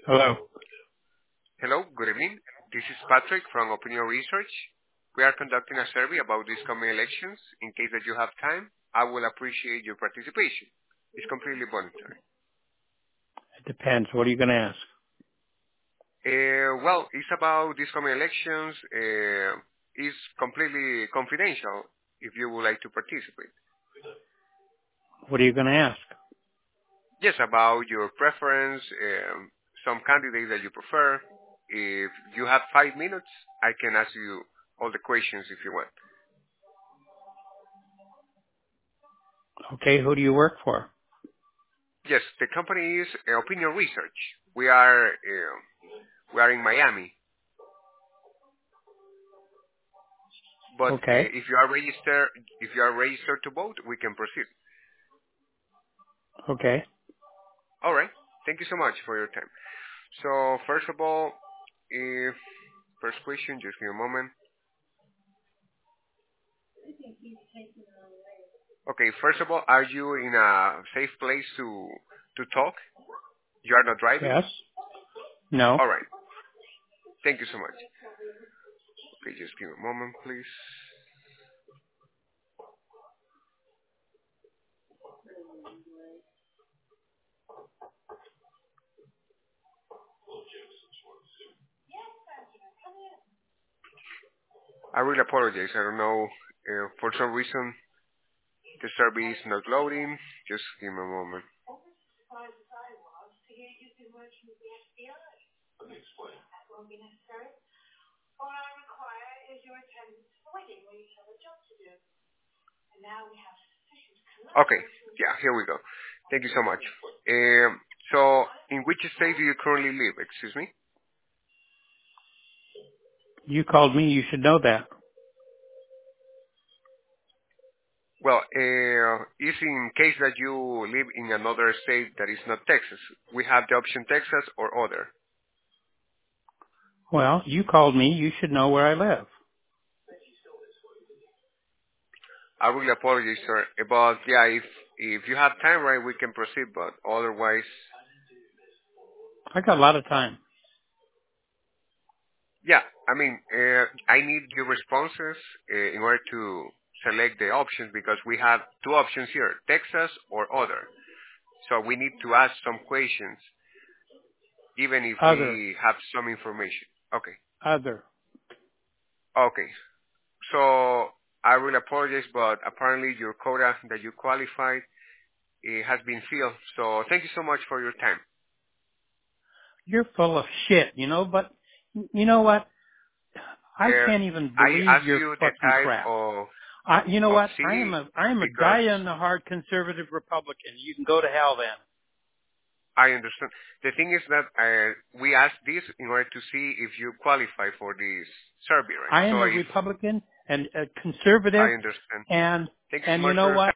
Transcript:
Hello. Hello, good evening. This is Patrick from Opinion Research. We are conducting a survey about these coming elections. In case that you have time, I will appreciate your participation. It's completely voluntary. It depends. What are you going to ask? Well, it's about these coming elections. It's completely confidential if you would like to participate. What are you going to ask? Yes, about your preference, some candidates that you prefer. If you have 5 minutes, I can ask you all the questions if you want. Okay, who do you work for? Yes, the company is Opinion Research. We are in Miami, but Okay. if you are registered to vote, we can proceed. Okay. All right. Thank you so much for your time. So first of all, first question, just give me a moment. Okay. First of all, are you in a safe place to talk? You are not driving. Yes? No? All right. Thank you so much. Okay, just give me a moment, please. I really apologize. I don't know. For some reason, the survey is not loading. Just give me a moment. Okay. Yeah, here we go. Thank you so much. So, in which state do you currently live? Excuse me? You called me. You should know that. Well, if in case that you live in another state that is not Texas, we have the option Texas or other. Well, you called me. You should know where I live. I really apologize, sir. But yeah, if you have time, right, we can proceed. But otherwise, I got a lot of time. yeah, I mean, I need your responses in order to select the options because we have two options here, Texas or other. So we need to ask some questions, even if Other. we have some information. Okay. Other. Okay. So I will apologize, but apparently your quota that you qualified has been filled. So thank you so much for your time. You're full of shit, but you know what? I Uh, can't even I believe asked your you the fucking type crap. of You know what? I city am a because die on the hard conservative Republican. You can go to hell then. I understand. The thing is that we asked this in order to see if you qualify for this survey, right? I am So a if Republican and a I conservative, understand. and Thank you so and you much know for your what? time.